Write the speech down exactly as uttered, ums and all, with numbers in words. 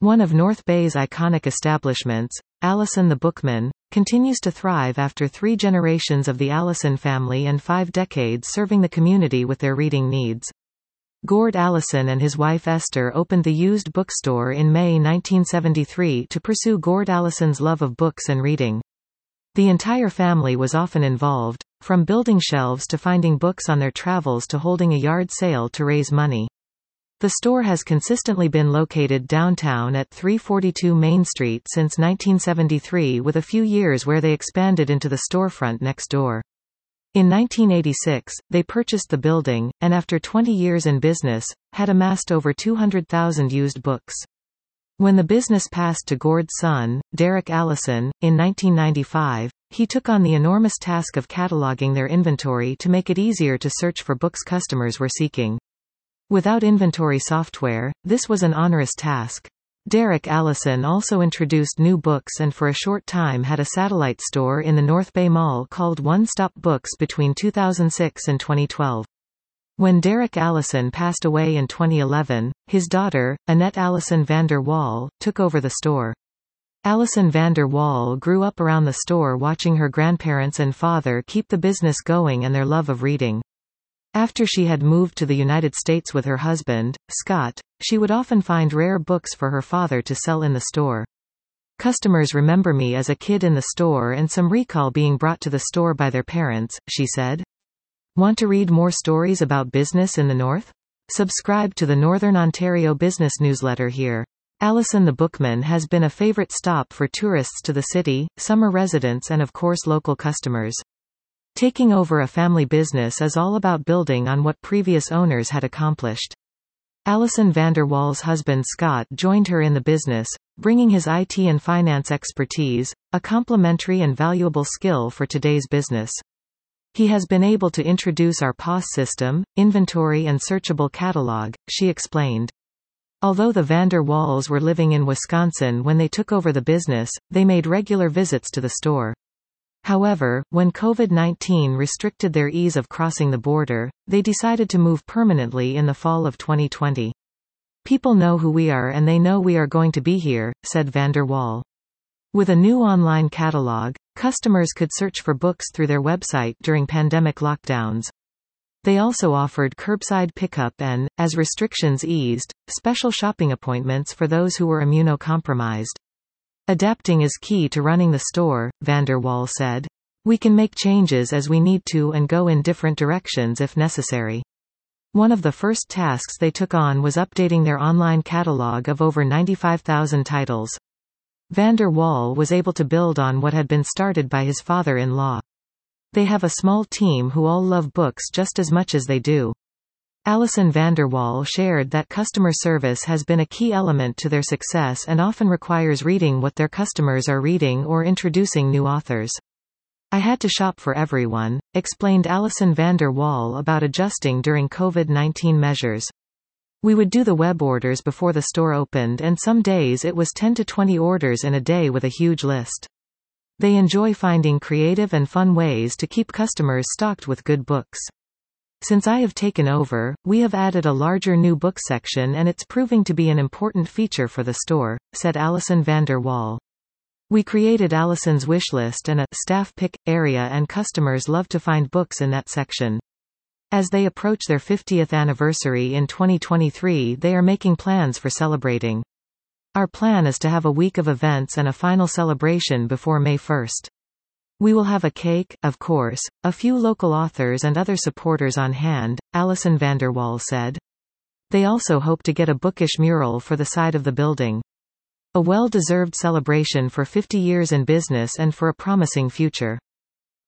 One of North Bay's iconic establishments, Allison the Bookman, continues to thrive after three generations of the Allison family and five decades serving the community with their reading needs. Gord Allison and his wife Esther opened the used bookstore in May nineteen seventy-three to pursue Gord Allison's love of books and reading. The entire family was often involved, from building shelves to finding books on their travels to holding a yard sale to raise money. The store has consistently been located downtown at three forty-two Main Street since nineteen seventy-three, with a few years where they expanded into the storefront next door. In nineteen eighty-six, they purchased the building, and after twenty years in business, had amassed over two hundred thousand used books. When the business passed to Gord's son, Derek Allison, in nineteen ninety-five, he took on the enormous task of cataloging their inventory to make it easier to search for books customers were seeking. Without inventory software, this was an onerous task. Derek Allison also introduced new books and for a short time had a satellite store in the North Bay Mall called One Stop Books between two thousand six and twenty twelve. When Derek Allison passed away in twenty eleven, his daughter, Annette Allison Vander Wall, took over the store. Allison Vander Wall grew up around the store watching her grandparents and father keep the business going and their love of reading. After she had moved to the United States with her husband, Scott, she would often find rare books for her father to sell in the store. "Customers remember me as a kid in the store and some recall being brought to the store by their parents," she said. Want to read more stories about business in the North? Subscribe to the Northern Ontario Business Newsletter here. Allison the Bookman has been a favorite stop for tourists to the city, summer residents and of course local customers. Taking over a family business is all about building on what previous owners had accomplished. Allison Vander Wall's husband Scott joined her in the business, bringing his I T and finance expertise, a complementary and valuable skill for today's business. He has been able to introduce our P O S system, inventory and searchable catalog, she explained. Although the Vander Walls were living in Wisconsin when they took over the business, they made regular visits to the store. However, when COVID nineteen restricted their ease of crossing the border, they decided to move permanently in the fall of twenty twenty. "People know who we are and they know we are going to be here," said Vander Wall. With a new online catalog, customers could search for books through their website during pandemic lockdowns. They also offered curbside pickup and, as restrictions eased, special shopping appointments for those who were immunocompromised. "Adapting is key to running the store," Vander Wall said. "We can make changes as we need to and go in different directions if necessary." One of the first tasks they took on was updating their online catalog of over ninety-five thousand titles. Vander Wall was able to build on what had been started by his father-in-law. They have a small team who all love books just as much as they do. Allison Vander Wall shared that customer service has been a key element to their success and often requires reading what their customers are reading or introducing new authors. "I had to shop for everyone," explained Allison Vander Wall about adjusting during COVID nineteen measures. "We would do the web orders before the store opened and some days it was ten to twenty orders in a day with a huge list." They enjoy finding creative and fun ways to keep customers stocked with good books. "Since I have taken over, we have added a larger new book section and it's proving to be an important feature for the store," said Allison Vander Wall. "We created Allison's wishlist and a staff pick area and customers love to find books in that section." As they approach their fiftieth anniversary in twenty twenty-three, they are making plans for celebrating. "Our plan is to have a week of events and a final celebration before May first. We will have a cake, of course, a few local authors and other supporters on hand," Allison Vander Wall said. They also hope to get a bookish mural for the side of the building. "A well-deserved celebration for fifty years in business and for a promising future."